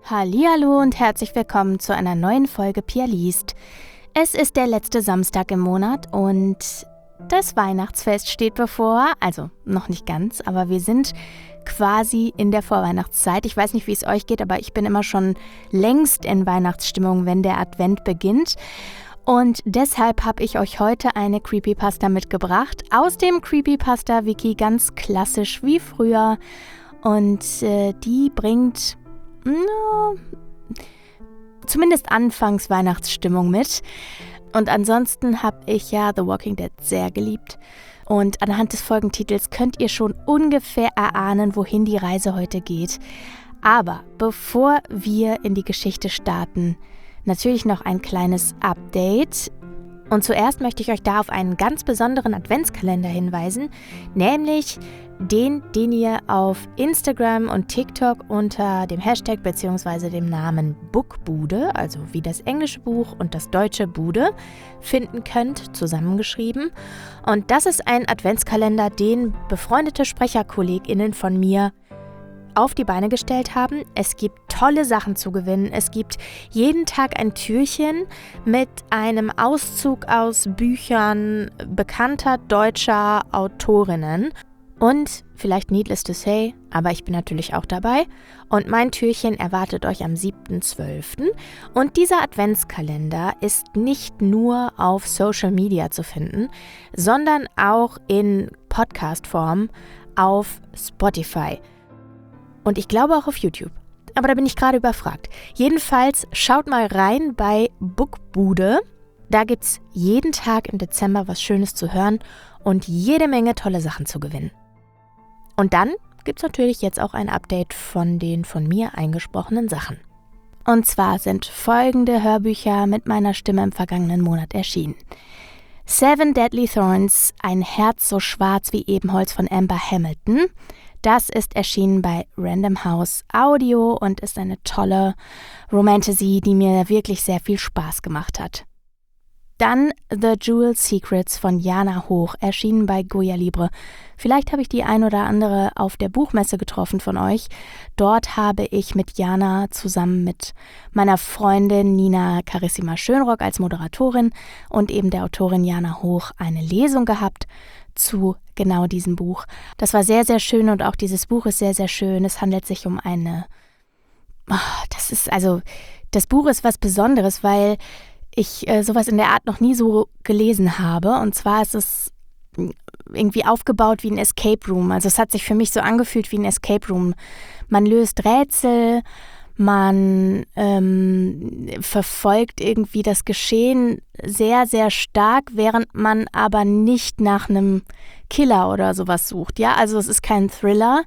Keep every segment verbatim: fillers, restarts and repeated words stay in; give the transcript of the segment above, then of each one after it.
Hallihallo und herzlich willkommen zu einer neuen Folge Pia liest. Es ist der letzte Samstag im Monat und das Weihnachtsfest steht bevor. Also noch nicht ganz, aber wir sind quasi in der Vorweihnachtszeit. Ich weiß nicht, wie es euch geht, aber ich bin immer schon längst in Weihnachtsstimmung, wenn der Advent beginnt. Und deshalb habe ich euch heute eine Creepypasta mitgebracht. Aus dem Creepypasta-Wiki, ganz klassisch wie früher. Und äh, die bringt no, zumindest anfangs Weihnachtsstimmung mit. Und ansonsten habe ich ja The Walking Dead sehr geliebt. Und anhand des Folgentitels könnt ihr schon ungefähr erahnen, wohin die Reise heute geht. Aber bevor wir in die Geschichte starten, natürlich noch ein kleines Update. Und zuerst möchte ich euch da auf einen ganz besonderen Adventskalender hinweisen, nämlich den, den ihr auf Instagram und TikTok unter dem Hashtag bzw. dem Namen Bookbude, also wie das englische Buch und das deutsche Bude, finden könnt, zusammengeschrieben. Und das ist ein Adventskalender, den befreundete SprecherkollegInnen von mir auf die Beine gestellt haben. Es gibt tolle Sachen zu gewinnen. Es gibt jeden Tag ein Türchen mit einem Auszug aus Büchern bekannter deutscher Autorinnen. Und vielleicht needless to say, aber ich bin natürlich auch dabei. Und mein Türchen erwartet euch am siebten zwölften Und dieser Adventskalender ist nicht nur auf Social Media zu finden, sondern auch in Podcast-Form auf Spotify. Und ich glaube auch auf YouTube. Aber da bin ich gerade überfragt. Jedenfalls schaut mal rein bei Bookbude. Da gibt es jeden Tag im Dezember was Schönes zu hören und jede Menge tolle Sachen zu gewinnen. Und dann gibt es natürlich jetzt auch ein Update von den von mir eingesprochenen Sachen. Und zwar sind folgende Hörbücher mit meiner Stimme im vergangenen Monat erschienen. Seven Deadly Thorns, ein Herz so schwarz wie Ebenholz von Amber Hamilton. Das ist erschienen bei Random House Audio und ist eine tolle Romantasy, die mir wirklich sehr viel Spaß gemacht hat. Dann The Jewel Secrets von Jana Hoch, erschienen bei Goya Libre. Vielleicht habe ich die ein oder andere auf der Buchmesse getroffen von euch. Dort habe ich mit Jana zusammen mit meiner Freundin Nina Carissima Schönrock als Moderatorin und eben der Autorin Jana Hoch eine Lesung gehabt zu genau diesem Buch. Das war sehr, sehr schön und auch dieses Buch ist sehr, sehr schön. Es handelt sich um eine... Oh, das ist also... Das Buch ist was Besonderes, weil ich äh, sowas in der Art noch nie so gelesen habe. Und zwar ist es irgendwie aufgebaut wie ein Escape Room. Also es hat sich für mich so angefühlt wie ein Escape Room. Man löst Rätsel, man ähm, verfolgt irgendwie das Geschehen sehr, sehr stark, während man aber nicht nach einem Killer oder sowas sucht. Ja, also es ist kein Thriller.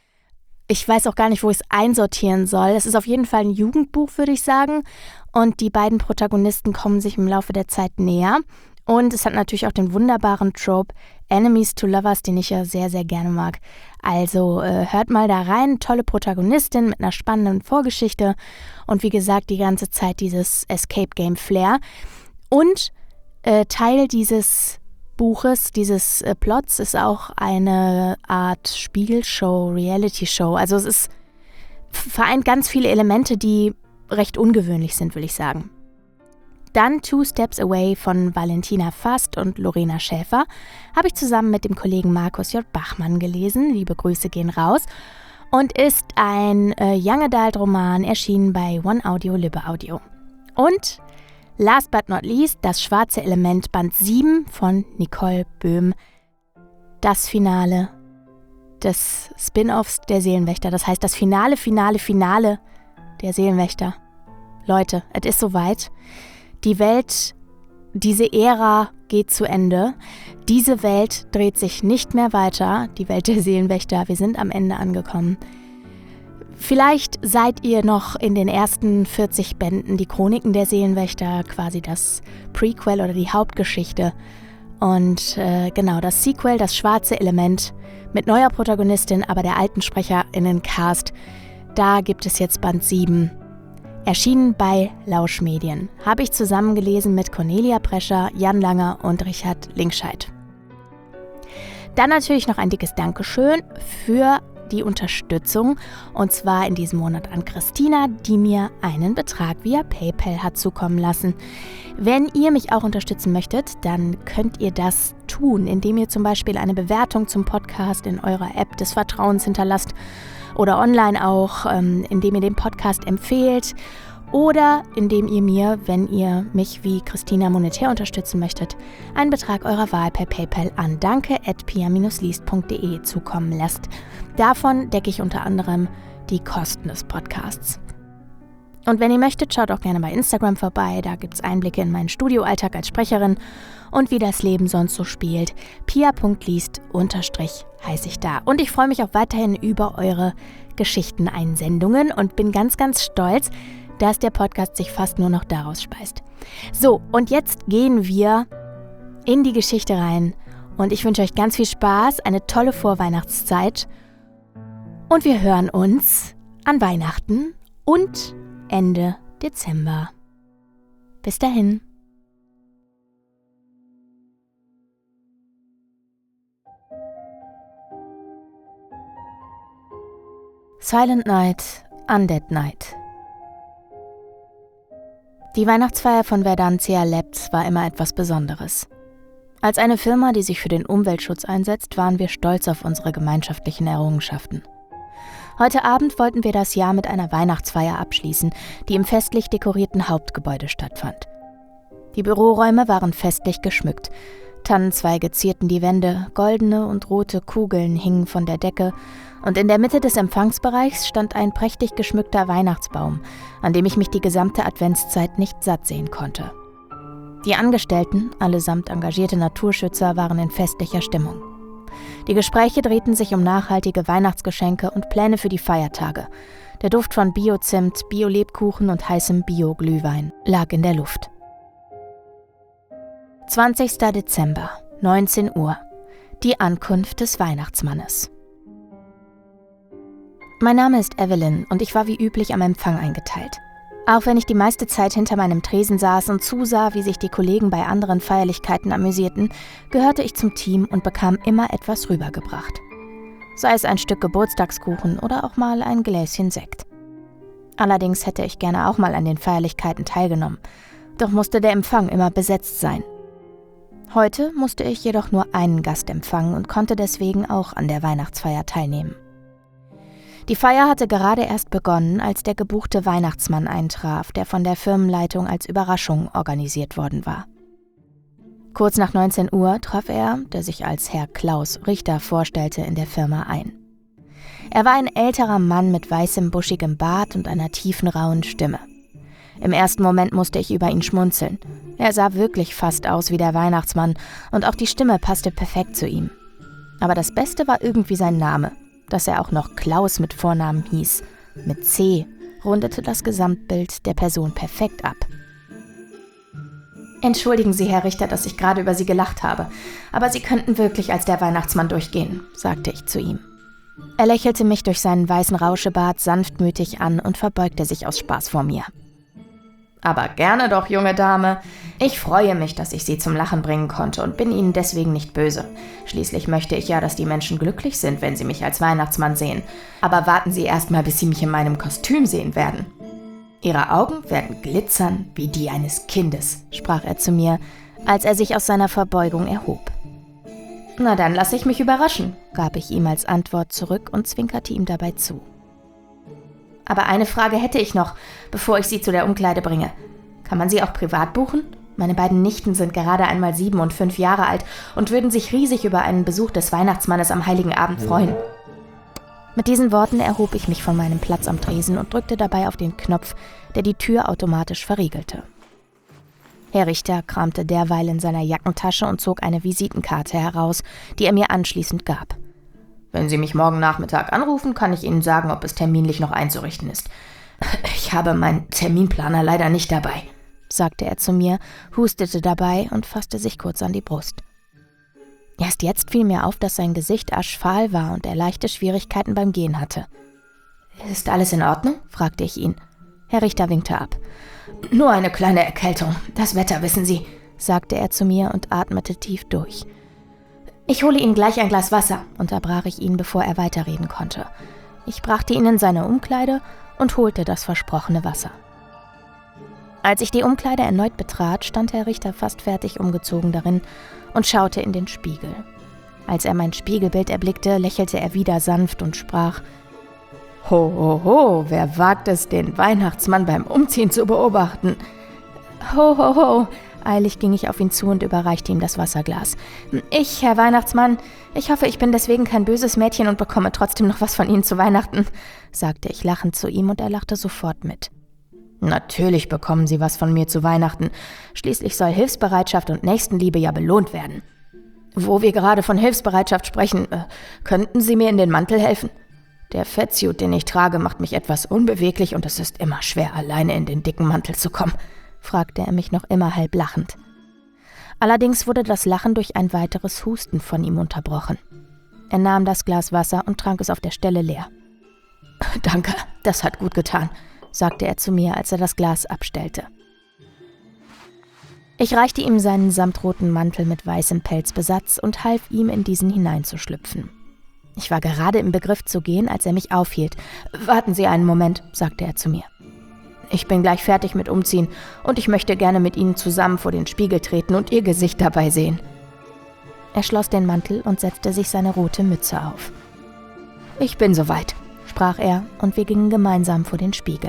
Ich weiß auch gar nicht, wo ich es einsortieren soll. Es ist auf jeden Fall ein Jugendbuch, würde ich sagen. Und die beiden Protagonisten kommen sich im Laufe der Zeit näher. Und es hat natürlich auch den wunderbaren Trope Enemies to Lovers, den ich ja sehr, sehr gerne mag. Also äh, hört mal da rein, tolle Protagonistin mit einer spannenden Vorgeschichte und wie gesagt die ganze Zeit dieses Escape Game Flair. Und äh, Teil dieses Buches, dieses äh, Plots ist auch eine Art Spielshow, Reality-Show. Also es ist vereint ganz viele Elemente, die recht ungewöhnlich sind, will ich sagen. Dann Two Steps Away von Valentina Fast und Lorena Schäfer habe ich zusammen mit dem Kollegen Markus J. Bachmann gelesen. Liebe Grüße gehen raus. Und ist ein äh, Young Adult Roman, erschienen bei One Audio, Lübbe Audio. Und last but not least, Das schwarze Element, Band sieben von Nicole Böhm. Das Finale des Spin-offs der Seelenwächter. Das heißt, das Finale, Finale, Finale der Seelenwächter. Leute, es ist soweit. Die Welt, diese Ära geht zu Ende. Diese Welt dreht sich nicht mehr weiter. Die Welt der Seelenwächter, wir sind am Ende angekommen. Vielleicht seid ihr noch in den ersten vierzig Bänden, die Chroniken der Seelenwächter, quasi das Prequel oder die Hauptgeschichte. Und äh, genau, das Sequel, das schwarze Element, mit neuer Protagonistin, aber der alten SprecherInnen-Cast. Da gibt es jetzt Band sieben. Erschienen bei Lauschmedien. Habe ich zusammen gelesen mit Cornelia Prescher, Jan Langer und Richard Linkscheid. Dann natürlich noch ein dickes Dankeschön für die Unterstützung, und zwar in diesem Monat an Christina, die mir einen Betrag via PayPal hat zukommen lassen. Wenn ihr mich auch unterstützen möchtet, dann könnt ihr das tun, indem ihr zum Beispiel eine Bewertung zum Podcast in eurer App des Vertrauens hinterlasst oder online auch, ähm, indem ihr den Podcast empfehlt oder indem ihr mir, wenn ihr mich wie Christina monetär unterstützen möchtet, einen Betrag eurer Wahl per PayPal an danke at pia dash liest punkt de zukommen lasst. Davon decke ich unter anderem die Kosten des Podcasts. Und wenn ihr möchtet, schaut auch gerne bei Instagram vorbei, da gibt es Einblicke in meinen Studioalltag als Sprecherin und wie das Leben sonst so spielt. pia punkt liest unterstrich heiße ich da. Und ich freue mich auch weiterhin über eure Geschichteneinsendungen und bin ganz, ganz stolz, dass der Podcast sich fast nur noch daraus speist. So, und jetzt gehen wir in die Geschichte rein und ich wünsche euch ganz viel Spaß, eine tolle Vorweihnachtszeit und wir hören uns an Weihnachten und Ende Dezember. Bis dahin. Silent Night, Undead Night. Die Weihnachtsfeier von Verdantia Labs war immer etwas Besonderes. Als eine Firma, die sich für den Umweltschutz einsetzt, waren wir stolz auf unsere gemeinschaftlichen Errungenschaften. Heute Abend wollten wir das Jahr mit einer Weihnachtsfeier abschließen, die im festlich dekorierten Hauptgebäude stattfand. Die Büroräume waren festlich geschmückt. Tannenzweige zierten die Wände, goldene und rote Kugeln hingen von der Decke und in der Mitte des Empfangsbereichs stand ein prächtig geschmückter Weihnachtsbaum, an dem ich mich die gesamte Adventszeit nicht satt sehen konnte. Die Angestellten, allesamt engagierte Naturschützer, waren in festlicher Stimmung. Die Gespräche drehten sich um nachhaltige Weihnachtsgeschenke und Pläne für die Feiertage. Der Duft von Bio-Zimt, Bio-Lebkuchen und heißem Bio-Glühwein lag in der Luft. zwanzigster Dezember, neunzehn Uhr. Die Ankunft des Weihnachtsmannes. Mein Name ist Evelyn und ich war wie üblich am Empfang eingeteilt. Auch wenn ich die meiste Zeit hinter meinem Tresen saß und zusah, wie sich die Kollegen bei anderen Feierlichkeiten amüsierten, gehörte ich zum Team und bekam immer etwas rübergebracht. Sei es ein Stück Geburtstagskuchen oder auch mal ein Gläschen Sekt. Allerdings hätte ich gerne auch mal an den Feierlichkeiten teilgenommen, doch musste der Empfang immer besetzt sein. Heute musste ich jedoch nur einen Gast empfangen und konnte deswegen auch an der Weihnachtsfeier teilnehmen. Die Feier hatte gerade erst begonnen, als der gebuchte Weihnachtsmann eintraf, der von der Firmenleitung als Überraschung organisiert worden war. Kurz nach neunzehn Uhr traf er, der sich als Herr Klaus Richter vorstellte, in der Firma ein. Er war ein älterer Mann mit weißem, buschigem Bart und einer tiefen, rauen Stimme. Im ersten Moment musste ich über ihn schmunzeln. Er sah wirklich fast aus wie der Weihnachtsmann und auch die Stimme passte perfekt zu ihm. Aber das Beste war irgendwie sein Name. Dass er auch noch Klaus mit Vornamen hieß, mit C, rundete das Gesamtbild der Person perfekt ab. »Entschuldigen Sie, Herr Richter, dass ich gerade über Sie gelacht habe, aber Sie könnten wirklich als der Weihnachtsmann durchgehen«, sagte ich zu ihm. Er lächelte mich durch seinen weißen Rauschebart sanftmütig an und verbeugte sich aus Spaß vor mir. »Aber gerne doch, junge Dame. Ich freue mich, dass ich Sie zum Lachen bringen konnte und bin Ihnen deswegen nicht böse. Schließlich möchte ich ja, dass die Menschen glücklich sind, wenn sie mich als Weihnachtsmann sehen. Aber warten Sie erst mal, bis Sie mich in meinem Kostüm sehen werden. Ihre Augen werden glitzern wie die eines Kindes«, sprach er zu mir, als er sich aus seiner Verbeugung erhob. »Na dann lasse ich mich überraschen«, gab ich ihm als Antwort zurück und zwinkerte ihm dabei zu. »Aber eine Frage hätte ich noch, bevor ich Sie zu der Umkleide bringe. Kann man Sie auch privat buchen? Meine beiden Nichten sind gerade einmal sieben und fünf Jahre alt und würden sich riesig über einen Besuch des Weihnachtsmannes am Heiligen Abend freuen.« Mit diesen Worten erhob ich mich von meinem Platz am Tresen und drückte dabei auf den Knopf, der die Tür automatisch verriegelte. Herr Richter kramte derweil in seiner Jackentasche und zog eine Visitenkarte heraus, die er mir anschließend gab. »Wenn Sie mich morgen Nachmittag anrufen, kann ich Ihnen sagen, ob es terminlich noch einzurichten ist. Ich habe meinen Terminplaner leider nicht dabei«, sagte er zu mir, hustete dabei und fasste sich kurz an die Brust. Erst jetzt fiel mir auf, dass sein Gesicht aschfahl war und er leichte Schwierigkeiten beim Gehen hatte. »Ist alles in Ordnung?«, fragte ich ihn. Herr Richter winkte ab. »Nur eine kleine Erkältung, das Wetter, wissen Sie«, sagte er zu mir und atmete tief durch. »Ich hole Ihnen gleich ein Glas Wasser«, unterbrach ich ihn, bevor er weiterreden konnte. Ich brachte ihn in seine Umkleide und holte das versprochene Wasser. Als ich die Umkleide erneut betrat, stand Herr Richter fast fertig umgezogen darin und schaute in den Spiegel. Als er mein Spiegelbild erblickte, lächelte er wieder sanft und sprach: »Ho, ho, ho, wer wagt es, den Weihnachtsmann beim Umziehen zu beobachten?« »Ho, ho, ho«, eilig ging ich auf ihn zu und überreichte ihm das Wasserglas. »Ich, Herr Weihnachtsmann, ich hoffe, ich bin deswegen kein böses Mädchen und bekomme trotzdem noch was von Ihnen zu Weihnachten«, sagte ich lachend zu ihm und er lachte sofort mit. »Natürlich bekommen Sie was von mir zu Weihnachten. Schließlich soll Hilfsbereitschaft und Nächstenliebe ja belohnt werden. Wo wir gerade von Hilfsbereitschaft sprechen, äh, könnten Sie mir in den Mantel helfen? Der Fettsuit, den ich trage, macht mich etwas unbeweglich und es ist immer schwer, alleine in den dicken Mantel zu kommen«, fragte er mich noch immer halb lachend. Allerdings wurde das Lachen durch ein weiteres Husten von ihm unterbrochen. Er nahm das Glas Wasser und trank es auf der Stelle leer. »Danke, das hat gut getan«, sagte er zu mir, als er das Glas abstellte. Ich reichte ihm seinen samtroten Mantel mit weißem Pelzbesatz und half ihm, in diesen hineinzuschlüpfen. Ich war gerade im Begriff zu gehen, als er mich aufhielt. »Warten Sie einen Moment«, sagte er zu mir. »Ich bin gleich fertig mit Umziehen und ich möchte gerne mit Ihnen zusammen vor den Spiegel treten und Ihr Gesicht dabei sehen.« Er schloss den Mantel und setzte sich seine rote Mütze auf. »Ich bin soweit«, sprach er, und wir gingen gemeinsam vor den Spiegel.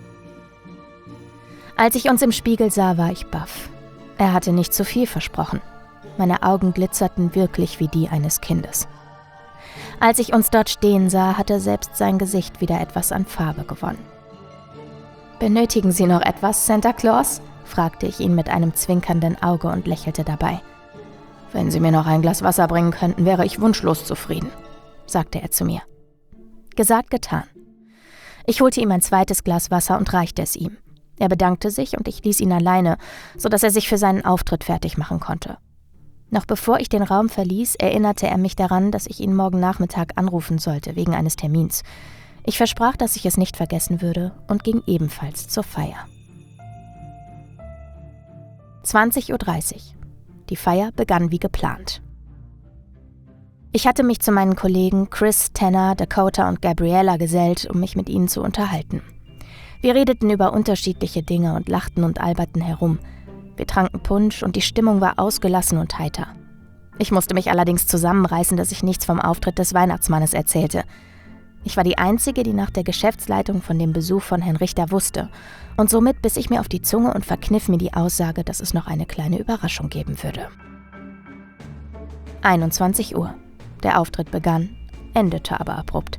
Als ich uns im Spiegel sah, war ich baff. Er hatte nicht zu viel versprochen. Meine Augen glitzerten wirklich wie die eines Kindes. Als ich uns dort stehen sah, hatte selbst sein Gesicht wieder etwas an Farbe gewonnen. »Benötigen Sie noch etwas, Santa Claus?«, fragte ich ihn mit einem zwinkernden Auge und lächelte dabei. »Wenn Sie mir noch ein Glas Wasser bringen könnten, wäre ich wunschlos zufrieden«, sagte er zu mir. Gesagt, getan. Ich holte ihm ein zweites Glas Wasser und reichte es ihm. Er bedankte sich und ich ließ ihn alleine, sodass er sich für seinen Auftritt fertig machen konnte. Noch bevor ich den Raum verließ, erinnerte er mich daran, dass ich ihn morgen Nachmittag anrufen sollte, wegen eines Termins. Ich versprach, dass ich es nicht vergessen würde und ging ebenfalls zur Feier. zwanzig Uhr dreißig. Die Feier begann wie geplant. Ich hatte mich zu meinen Kollegen Chris, Tanner, Dakota und Gabriella gesellt, um mich mit ihnen zu unterhalten. Wir redeten über unterschiedliche Dinge und lachten und alberten herum. Wir tranken Punsch und die Stimmung war ausgelassen und heiter. Ich musste mich allerdings zusammenreißen, dass ich nichts vom Auftritt des Weihnachtsmannes erzählte. Ich war die Einzige, die nach der Geschäftsleitung von dem Besuch von Herrn Richter wusste, und somit biss ich mir auf die Zunge und verkniff mir die Aussage, dass es noch eine kleine Überraschung geben würde. einundzwanzig Uhr. Der Auftritt begann, endete aber abrupt.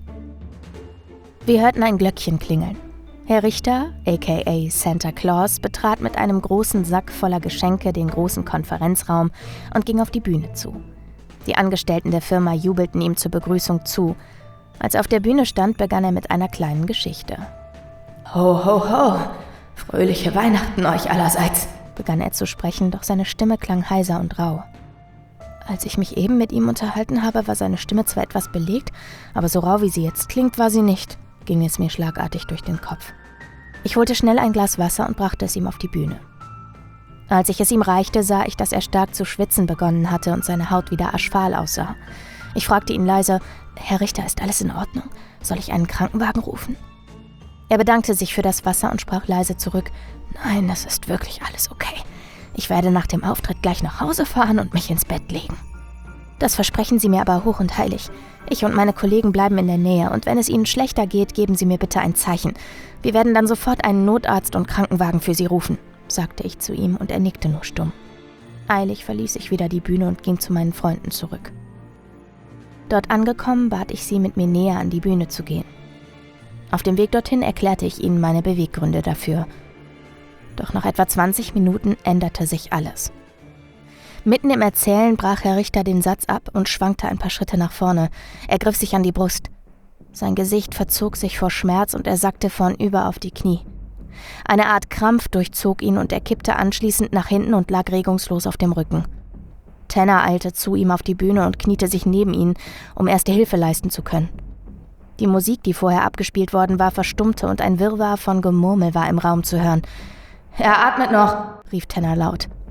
Wir hörten ein Glöckchen klingeln. Herr Richter, aka Santa Claus, betrat mit einem großen Sack voller Geschenke den großen Konferenzraum und ging auf die Bühne zu. Die Angestellten der Firma jubelten ihm zur Begrüßung zu. Als er auf der Bühne stand, begann er mit einer kleinen Geschichte. »Ho, ho, ho! Fröhliche Weihnachten euch allerseits«, begann er zu sprechen, doch seine Stimme klang heiser und rau. Als ich mich eben mit ihm unterhalten habe, war seine Stimme zwar etwas belegt, aber so rau wie sie jetzt klingt, war sie nicht, ging es mir schlagartig durch den Kopf. Ich holte schnell ein Glas Wasser und brachte es ihm auf die Bühne. Als ich es ihm reichte, sah ich, dass er stark zu schwitzen begonnen hatte und seine Haut wieder aschfahl aussah. Ich fragte ihn leise: »Herr Richter, ist alles in Ordnung? Soll ich einen Krankenwagen rufen?« Er bedankte sich für das Wasser und sprach leise zurück: »Nein, es ist wirklich alles okay. Ich werde nach dem Auftritt gleich nach Hause fahren und mich ins Bett legen.« »Das versprechen Sie mir aber hoch und heilig. Ich und meine Kollegen bleiben in der Nähe und wenn es Ihnen schlechter geht, geben Sie mir bitte ein Zeichen. Wir werden dann sofort einen Notarzt und Krankenwagen für Sie rufen«, sagte ich zu ihm und er nickte nur stumm. Eilig verließ ich wieder die Bühne und ging zu meinen Freunden zurück. Dort angekommen, bat ich sie, mit mir näher an die Bühne zu gehen. Auf dem Weg dorthin erklärte ich ihnen meine Beweggründe dafür. Doch nach etwa zwanzig Minuten änderte sich alles. Mitten im Erzählen brach Herr Richter den Satz ab und schwankte ein paar Schritte nach vorne. Er griff sich an die Brust. Sein Gesicht verzog sich vor Schmerz und er sackte vornüber auf die Knie. Eine Art Krampf durchzog ihn und er kippte anschließend nach hinten und lag regungslos auf dem Rücken. Tanner eilte zu ihm auf die Bühne und kniete sich neben ihn, um erste Hilfe leisten zu können. Die Musik, die vorher abgespielt worden war, verstummte und ein Wirrwarr von Gemurmel war im Raum zu hören. »Er atmet noch«, rief Tanner laut.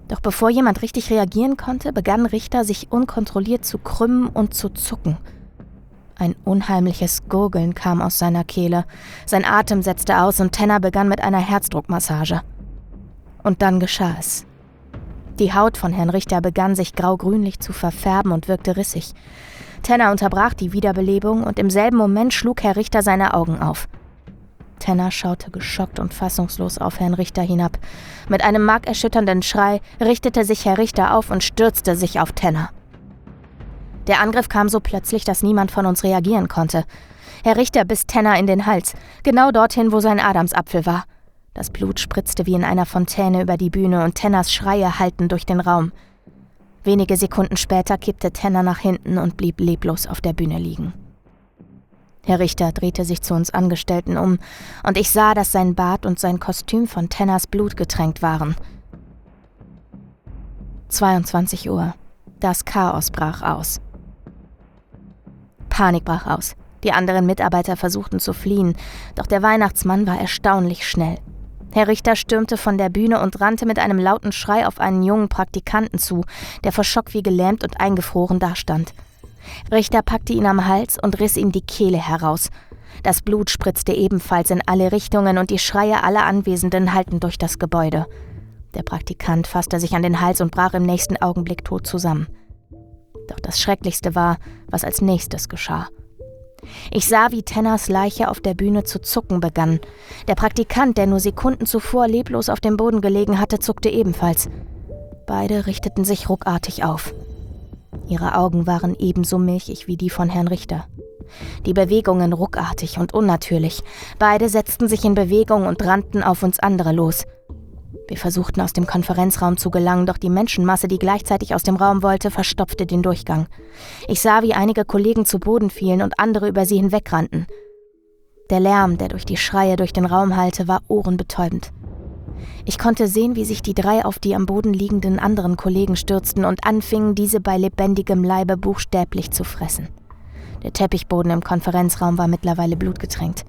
Doch bevor jemand richtig reagieren konnte, begann Richter sich unkontrolliert zu krümmen und zu zucken. Ein unheimliches Gurgeln kam aus seiner Kehle. Sein Atem setzte aus und Tanner begann mit einer Herzdruckmassage. Und dann geschah es. Die Haut von Herrn Richter begann sich grau-grünlich zu verfärben und wirkte rissig. Tanner unterbrach die Wiederbelebung und im selben Moment schlug Herr Richter seine Augen auf. Tanner schaute geschockt und fassungslos auf Herrn Richter hinab. Mit einem markerschütternden Schrei richtete sich Herr Richter auf und stürzte sich auf Tanner. Der Angriff kam so plötzlich, dass niemand von uns reagieren konnte. Herr Richter biss Tanner in den Hals, genau dorthin, wo sein Adamsapfel war. Das Blut spritzte wie in einer Fontäne über die Bühne und Tanners Schreie hallten durch den Raum. Wenige Sekunden später kippte Tanner nach hinten und blieb leblos auf der Bühne liegen. Herr Richter drehte sich zu uns Angestellten um und ich sah, dass sein Bart und sein Kostüm von Tanners Blut getränkt waren. zweiundzwanzig Uhr. Das Chaos brach aus. Panik brach aus. Die anderen Mitarbeiter versuchten zu fliehen, doch der Weihnachtsmann war erstaunlich schnell. Herr Richter stürmte von der Bühne und rannte mit einem lauten Schrei auf einen jungen Praktikanten zu, der vor Schock wie gelähmt und eingefroren dastand. Richter packte ihn am Hals und riss ihm die Kehle heraus. Das Blut spritzte ebenfalls in alle Richtungen und die Schreie aller Anwesenden hallten durch das Gebäude. Der Praktikant fasste sich an den Hals und brach im nächsten Augenblick tot zusammen. Doch das Schrecklichste war, was als nächstes geschah. Ich sah, wie Tanners Leiche auf der Bühne zu zucken begann. Der Praktikant, der nur Sekunden zuvor leblos auf dem Boden gelegen hatte, zuckte ebenfalls. Beide richteten sich ruckartig auf. Ihre Augen waren ebenso milchig wie die von Herrn Richter. Die Bewegungen ruckartig und unnatürlich. Beide setzten sich in Bewegung und rannten auf uns andere los. Wir versuchten aus dem Konferenzraum zu gelangen, doch die Menschenmasse, die gleichzeitig aus dem Raum wollte, verstopfte den Durchgang. Ich sah, wie einige Kollegen zu Boden fielen und andere über sie hinwegrannten. Der Lärm, der durch die Schreie durch den Raum hallte, war ohrenbetäubend. Ich konnte sehen, wie sich die drei auf die am Boden liegenden anderen Kollegen stürzten und anfingen, diese bei lebendigem Leibe buchstäblich zu fressen. Der Teppichboden im Konferenzraum war mittlerweile blutgetränkt.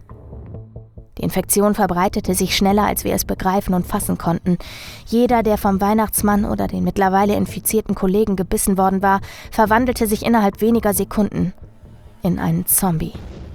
Die Infektion verbreitete sich schneller, als wir es begreifen und fassen konnten. Jeder, der vom Weihnachtsmann oder den mittlerweile infizierten Kollegen gebissen worden war, verwandelte sich innerhalb weniger Sekunden in einen Zombie.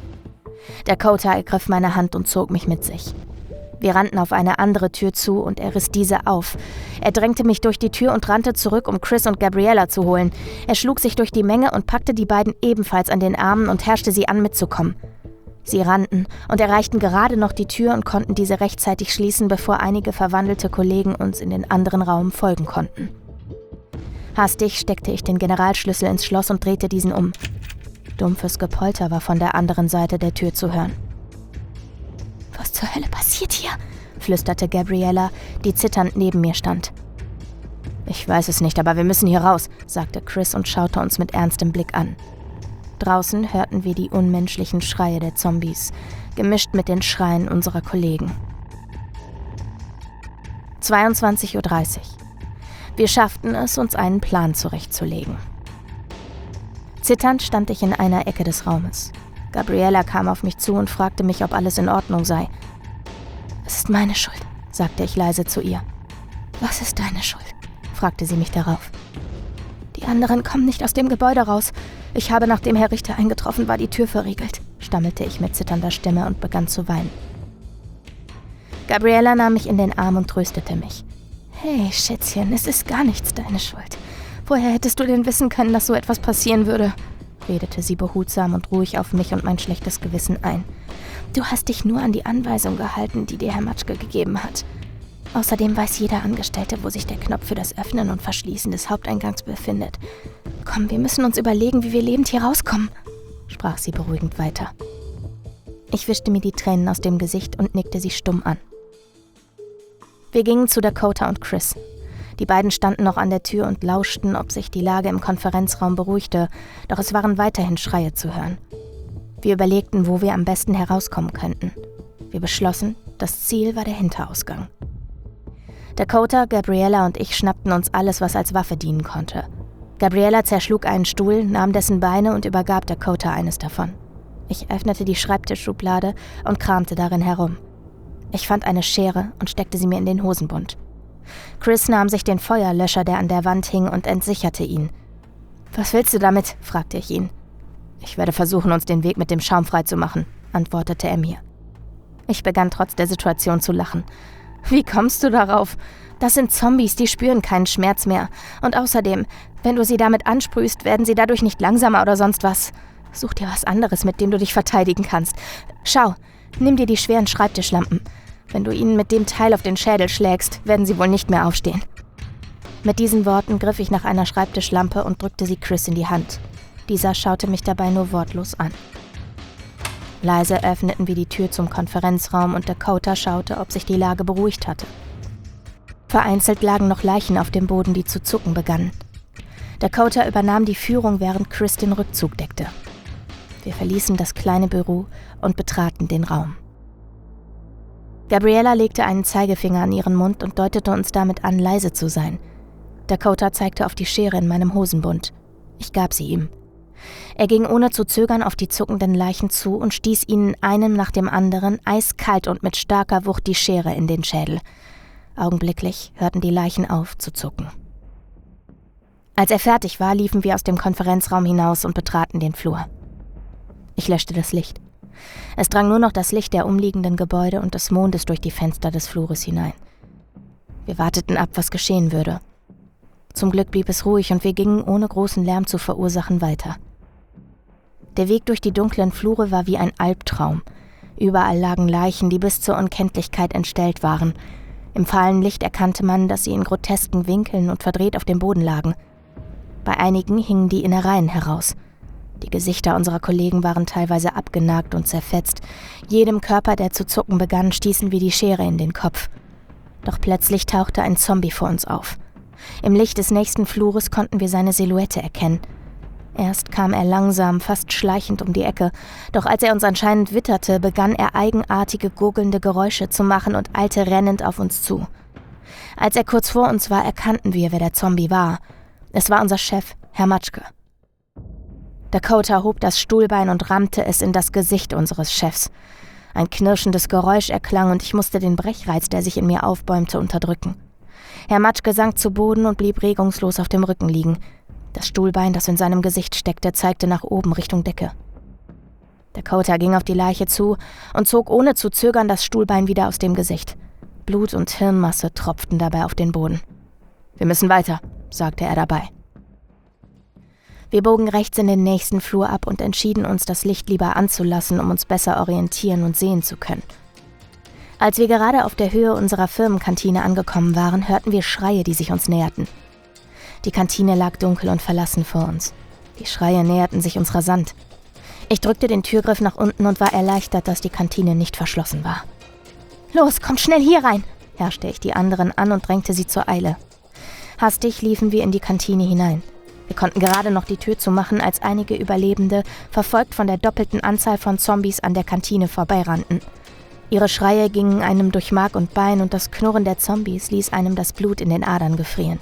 Dakota ergriff meine Hand und zog mich mit sich. Wir rannten auf eine andere Tür zu und er riss diese auf. Er drängte mich durch die Tür und rannte zurück, um Chris und Gabriella zu holen. Er schlug sich durch die Menge und packte die beiden ebenfalls an den Armen und herrschte sie an, mitzukommen. Sie rannten und erreichten gerade noch die Tür und konnten diese rechtzeitig schließen, bevor einige verwandelte Kollegen uns in den anderen Raum folgen konnten. Hastig steckte ich den Generalschlüssel ins Schloss und drehte diesen um. Dumpfes Gepolter war von der anderen Seite der Tür zu hören. »Was zur Hölle passiert hier?« flüsterte Gabriella, die zitternd neben mir stand. »Ich weiß es nicht, aber wir müssen hier raus«, sagte Chris und schaute uns mit ernstem Blick an. Draußen hörten wir die unmenschlichen Schreie der Zombies, gemischt mit den Schreien unserer Kollegen. zweiundzwanzig Uhr dreißig. Wir schafften es, uns einen Plan zurechtzulegen. Zitternd stand ich in einer Ecke des Raumes. Gabriella kam auf mich zu und fragte mich, ob alles in Ordnung sei. »Es ist meine Schuld«, sagte ich leise zu ihr. »Was ist deine Schuld?«, fragte sie mich darauf. »Die anderen kommen nicht aus dem Gebäude raus. Ich habe, nachdem Herr Richter eingetroffen war, die Tür verriegelt«, stammelte ich mit zitternder Stimme und begann zu weinen. Gabriella nahm mich in den Arm und tröstete mich. »Hey, Schätzchen, es ist gar nichts deine Schuld. Woher hättest du denn wissen können, dass so etwas passieren würde?«, redete sie behutsam und ruhig auf mich und mein schlechtes Gewissen ein. »Du hast dich nur an die Anweisung gehalten, die dir Herr Matschke gegeben hat. Außerdem weiß jeder Angestellte, wo sich der Knopf für das Öffnen und Verschließen des Haupteingangs befindet. Komm, wir müssen uns überlegen, wie wir lebend hier rauskommen«, sprach sie beruhigend weiter. Ich wischte mir die Tränen aus dem Gesicht und nickte sie stumm an. Wir gingen zu Dakota und Chris. Die beiden standen noch an der Tür und lauschten, ob sich die Lage im Konferenzraum beruhigte, doch es waren weiterhin Schreie zu hören. Wir überlegten, wo wir am besten herauskommen könnten. Wir beschlossen, das Ziel war der Hinterausgang. Dakota, Gabriella und ich schnappten uns alles, was als Waffe dienen konnte. Gabriella zerschlug einen Stuhl, nahm dessen Beine und übergab Dakota eines davon. Ich öffnete die Schreibtischschublade und kramte darin herum. Ich fand eine Schere und steckte sie mir in den Hosenbund. Chris nahm sich den Feuerlöscher, der an der Wand hing, und entsicherte ihn. »Was willst du damit?« fragte ich ihn. »Ich werde versuchen, uns den Weg mit dem Schaum freizumachen«, antwortete er mir. Ich begann trotz der Situation zu lachen. »Wie kommst du darauf? Das sind Zombies, die spüren keinen Schmerz mehr. Und außerdem, wenn du sie damit ansprühst, werden sie dadurch nicht langsamer oder sonst was. Such dir was anderes, mit dem du dich verteidigen kannst. Schau, nimm dir die schweren Schreibtischlampen. Wenn du ihnen mit dem Teil auf den Schädel schlägst, werden sie wohl nicht mehr aufstehen.« Mit diesen Worten griff ich nach einer Schreibtischlampe und drückte sie Chris in die Hand. Dieser schaute mich dabei nur wortlos an. Leise öffneten wir die Tür zum Konferenzraum und Dakota schaute, ob sich die Lage beruhigt hatte. Vereinzelt lagen noch Leichen auf dem Boden, die zu zucken begannen. Dakota übernahm die Führung, während Chris den Rückzug deckte. Wir verließen das kleine Büro und betraten den Raum. Gabriella legte einen Zeigefinger an ihren Mund und deutete uns damit an, leise zu sein. Dakota zeigte auf die Schere in meinem Hosenbund. Ich gab sie ihm. Er ging ohne zu zögern auf die zuckenden Leichen zu und stieß ihnen einem nach dem anderen eiskalt und mit starker Wucht die Schere in den Schädel. Augenblicklich hörten die Leichen auf zu zucken. Als er fertig war, liefen wir aus dem Konferenzraum hinaus und betraten den Flur. Ich löschte das Licht. Es drang nur noch das Licht der umliegenden Gebäude und des Mondes durch die Fenster des Flures hinein. Wir warteten ab, was geschehen würde. Zum Glück blieb es ruhig und wir gingen, ohne großen Lärm zu verursachen, weiter. Der Weg durch die dunklen Flure war wie ein Albtraum. Überall lagen Leichen, die bis zur Unkenntlichkeit entstellt waren. Im fahlen Licht erkannte man, dass sie in grotesken Winkeln und verdreht auf dem Boden lagen. Bei einigen hingen die Innereien heraus. Die Gesichter unserer Kollegen waren teilweise abgenagt und zerfetzt. Jedem Körper, der zu zucken begann, stießen wir die Schere in den Kopf. Doch plötzlich tauchte ein Zombie vor uns auf. Im Licht des nächsten Flures konnten wir seine Silhouette erkennen. Erst kam er langsam, fast schleichend um die Ecke, doch als er uns anscheinend witterte, begann er eigenartige, gurgelnde Geräusche zu machen und eilte rennend auf uns zu. Als er kurz vor uns war, erkannten wir, wer der Zombie war. Es war unser Chef, Herr Matschke. Dakota hob das Stuhlbein und rammte es in das Gesicht unseres Chefs. Ein knirschendes Geräusch erklang und ich musste den Brechreiz, der sich in mir aufbäumte, unterdrücken. Herr Matschke sank zu Boden und blieb regungslos auf dem Rücken liegen. Das Stuhlbein, das in seinem Gesicht steckte, zeigte nach oben Richtung Decke. Dakota ging auf die Leiche zu und zog ohne zu zögern das Stuhlbein wieder aus dem Gesicht. Blut und Hirnmasse tropften dabei auf den Boden. »Wir müssen weiter«, sagte er dabei. Wir bogen rechts in den nächsten Flur ab und entschieden uns, das Licht lieber anzulassen, um uns besser orientieren und sehen zu können. Als wir gerade auf der Höhe unserer Firmenkantine angekommen waren, hörten wir Schreie, die sich uns näherten. Die Kantine lag dunkel und verlassen vor uns. Die Schreie näherten sich uns rasant. Ich drückte den Türgriff nach unten und war erleichtert, dass die Kantine nicht verschlossen war. »Los, kommt schnell hier rein«, herrschte ich die anderen an und drängte sie zur Eile. Hastig liefen wir in die Kantine hinein. Wir konnten gerade noch die Tür zumachen, als einige Überlebende, verfolgt von der doppelten Anzahl von Zombies, an der Kantine vorbeirannten. Ihre Schreie gingen einem durch Mark und Bein und das Knurren der Zombies ließ einem das Blut in den Adern gefrieren.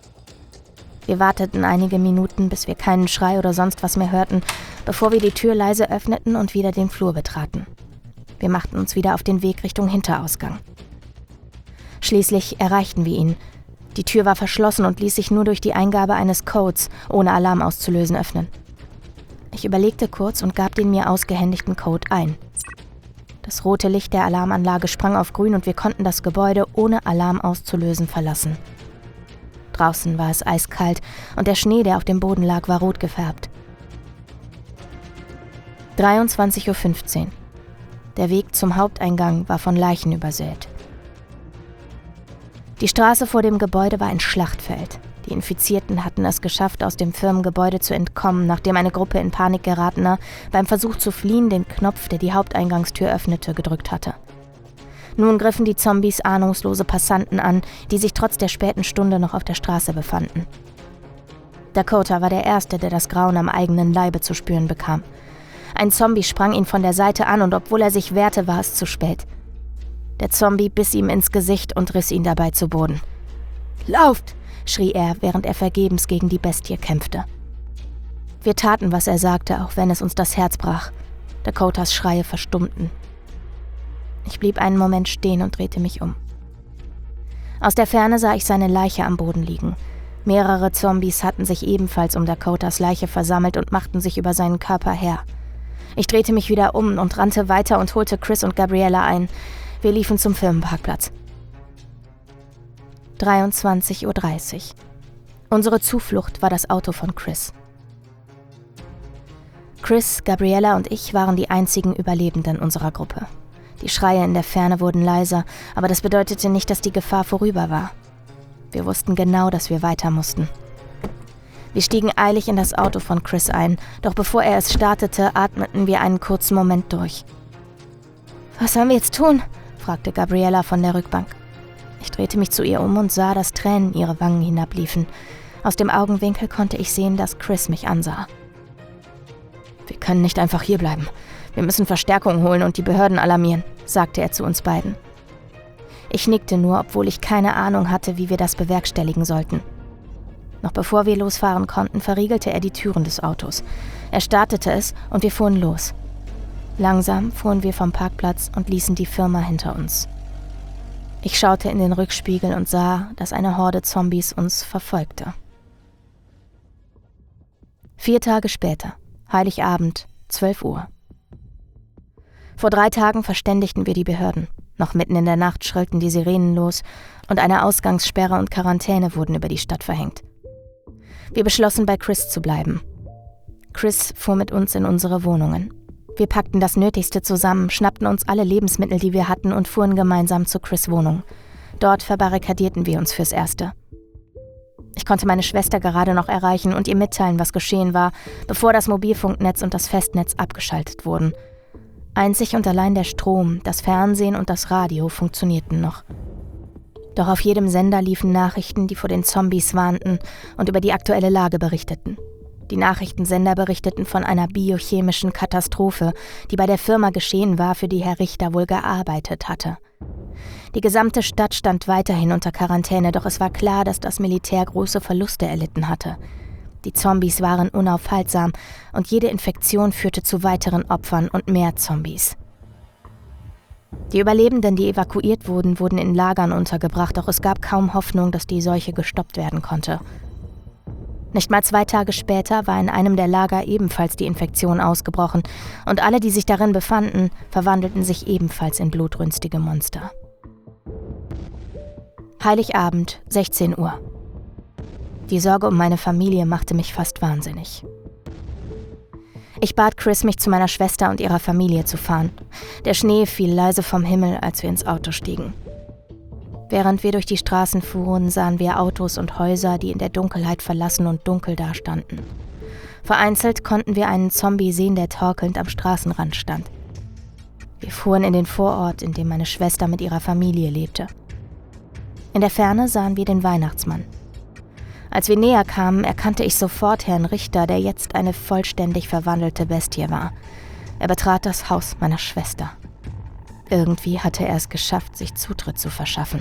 Wir warteten einige Minuten, bis wir keinen Schrei oder sonst was mehr hörten, bevor wir die Tür leise öffneten und wieder den Flur betraten. Wir machten uns wieder auf den Weg Richtung Hinterausgang. Schließlich erreichten wir ihn. Die Tür war verschlossen und ließ sich nur durch die Eingabe eines Codes, ohne Alarm auszulösen, öffnen. Ich überlegte kurz und gab den mir ausgehändigten Code ein. Das rote Licht der Alarmanlage sprang auf grün und wir konnten das Gebäude ohne Alarm auszulösen verlassen. Draußen war es eiskalt und der Schnee, der auf dem Boden lag, war rot gefärbt. dreiundzwanzig Uhr fünfzehn. Der Weg zum Haupteingang war von Leichen übersät. Die Straße vor dem Gebäude war ein Schlachtfeld. Die Infizierten hatten es geschafft, aus dem Firmengebäude zu entkommen, nachdem eine Gruppe in Panik geratener beim Versuch zu fliehen den Knopf, der die Haupteingangstür öffnete, gedrückt hatte. Nun griffen die Zombies ahnungslose Passanten an, die sich trotz der späten Stunde noch auf der Straße befanden. Dakota war der Erste, der das Grauen am eigenen Leibe zu spüren bekam. Ein Zombie sprang ihn von der Seite an und obwohl er sich wehrte, war es zu spät. Der Zombie biss ihm ins Gesicht und riss ihn dabei zu Boden. »Lauft!« schrie er, während er vergebens gegen die Bestie kämpfte. Wir taten, was er sagte, auch wenn es uns das Herz brach. Dakotas Schreie verstummten. Ich blieb einen Moment stehen und drehte mich um. Aus der Ferne sah ich seine Leiche am Boden liegen. Mehrere Zombies hatten sich ebenfalls um Dakotas Leiche versammelt und machten sich über seinen Körper her. Ich drehte mich wieder um und rannte weiter und holte Chris und Gabriella ein. Wir liefen zum Firmenparkplatz. dreiundzwanzig Uhr dreißig. Unsere Zuflucht war das Auto von Chris. Chris, Gabriella und ich waren die einzigen Überlebenden unserer Gruppe. Die Schreie in der Ferne wurden leiser, aber das bedeutete nicht, dass die Gefahr vorüber war. Wir wussten genau, dass wir weiter mussten. Wir stiegen eilig in das Auto von Chris ein, doch bevor er es startete, atmeten wir einen kurzen Moment durch. »Was sollen wir jetzt tun?« fragte Gabriella von der Rückbank. Ich drehte mich zu ihr um und sah, dass Tränen ihre Wangen hinabliefen. Aus dem Augenwinkel konnte ich sehen, dass Chris mich ansah. »Wir können nicht einfach hierbleiben. Wir müssen Verstärkung holen und die Behörden alarmieren«, sagte er zu uns beiden. Ich nickte nur, obwohl ich keine Ahnung hatte, wie wir das bewerkstelligen sollten. Noch bevor wir losfahren konnten, verriegelte er die Türen des Autos. Er startete es und wir fuhren los. Langsam fuhren wir vom Parkplatz und ließen die Firma hinter uns. Ich schaute in den Rückspiegel und sah, dass eine Horde Zombies uns verfolgte. Vier Tage später, Heiligabend, zwölf Uhr. Vor drei Tagen verständigten wir die Behörden. Noch mitten in der Nacht schrillten die Sirenen los und eine Ausgangssperre und Quarantäne wurden über die Stadt verhängt. Wir beschlossen, bei Chris zu bleiben. Chris fuhr mit uns in unsere Wohnungen. Wir packten das Nötigste zusammen, schnappten uns alle Lebensmittel, die wir hatten, und fuhren gemeinsam zu Chris' Wohnung. Dort verbarrikadierten wir uns fürs Erste. Ich konnte meine Schwester gerade noch erreichen und ihr mitteilen, was geschehen war, bevor das Mobilfunknetz und das Festnetz abgeschaltet wurden. Einzig und allein der Strom, das Fernsehen und das Radio funktionierten noch. Doch auf jedem Sender liefen Nachrichten, die vor den Zombies warnten und über die aktuelle Lage berichteten. Die Nachrichtensender berichteten von einer biochemischen Katastrophe, die bei der Firma geschehen war, für die Herr Richter wohl gearbeitet hatte. Die gesamte Stadt stand weiterhin unter Quarantäne, doch es war klar, dass das Militär große Verluste erlitten hatte. Die Zombies waren unaufhaltsam und jede Infektion führte zu weiteren Opfern und mehr Zombies. Die Überlebenden, die evakuiert wurden, wurden in Lagern untergebracht, doch es gab kaum Hoffnung, dass die Seuche gestoppt werden konnte. Nicht mal zwei Tage später war in einem der Lager ebenfalls die Infektion ausgebrochen und alle, die sich darin befanden, verwandelten sich ebenfalls in blutrünstige Monster. Heiligabend, sechzehn Uhr. Die Sorge um meine Familie machte mich fast wahnsinnig. Ich bat Chris, mich zu meiner Schwester und ihrer Familie zu fahren. Der Schnee fiel leise vom Himmel, als wir ins Auto stiegen. Während wir durch die Straßen fuhren, sahen wir Autos und Häuser, die in der Dunkelheit verlassen und dunkel dastanden. Vereinzelt konnten wir einen Zombie sehen, der torkelnd am Straßenrand stand. Wir fuhren in den Vorort, in dem meine Schwester mit ihrer Familie lebte. In der Ferne sahen wir den Weihnachtsmann. Als wir näher kamen, erkannte ich sofort Herrn Richter, der jetzt eine vollständig verwandelte Bestie war. Er betrat das Haus meiner Schwester. Irgendwie hatte er es geschafft, sich Zutritt zu verschaffen.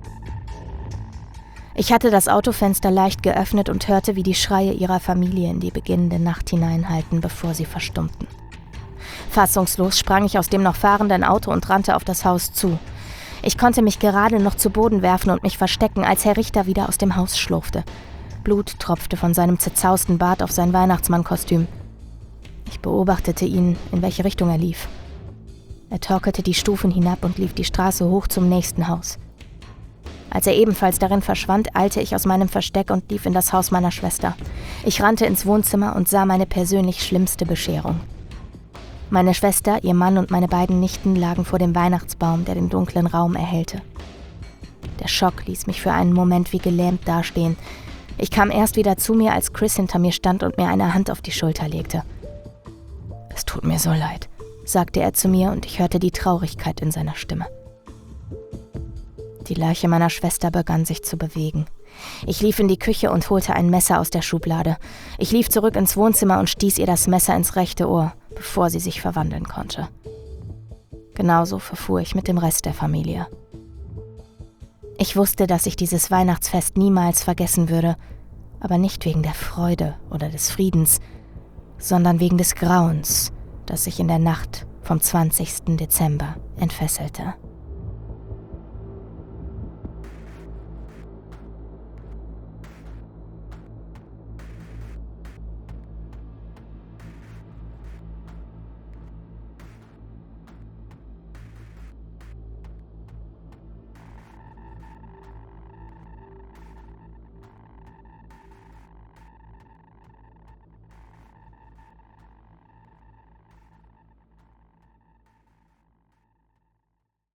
Ich hatte das Autofenster leicht geöffnet und hörte, wie die Schreie ihrer Familie in die beginnende Nacht hineinhallten, bevor sie verstummten. Fassungslos sprang ich aus dem noch fahrenden Auto und rannte auf das Haus zu. Ich konnte mich gerade noch zu Boden werfen und mich verstecken, als Herr Richter wieder aus dem Haus schlurfte. Blut tropfte von seinem zerzausten Bart auf sein Weihnachtsmannkostüm. Ich beobachtete ihn, in welche Richtung er lief. Er torkelte die Stufen hinab und lief die Straße hoch zum nächsten Haus. Als er ebenfalls darin verschwand, eilte ich aus meinem Versteck und lief in das Haus meiner Schwester. Ich rannte ins Wohnzimmer und sah meine persönlich schlimmste Bescherung. Meine Schwester, ihr Mann und meine beiden Nichten lagen vor dem Weihnachtsbaum, der den dunklen Raum erhellte. Der Schock ließ mich für einen Moment wie gelähmt dastehen. Ich kam erst wieder zu mir, als Chris hinter mir stand und mir eine Hand auf die Schulter legte. »Es tut mir so leid«, sagte er zu mir und ich hörte die Traurigkeit in seiner Stimme. Die Leiche meiner Schwester begann sich zu bewegen. Ich lief in die Küche und holte ein Messer aus der Schublade. Ich lief zurück ins Wohnzimmer und stieß ihr das Messer ins rechte Ohr, bevor sie sich verwandeln konnte. Genauso verfuhr ich mit dem Rest der Familie. Ich wusste, dass ich dieses Weihnachtsfest niemals vergessen würde, aber nicht wegen der Freude oder des Friedens, sondern wegen des Grauens, das sich in der Nacht vom zwanzigsten Dezember entfesselte.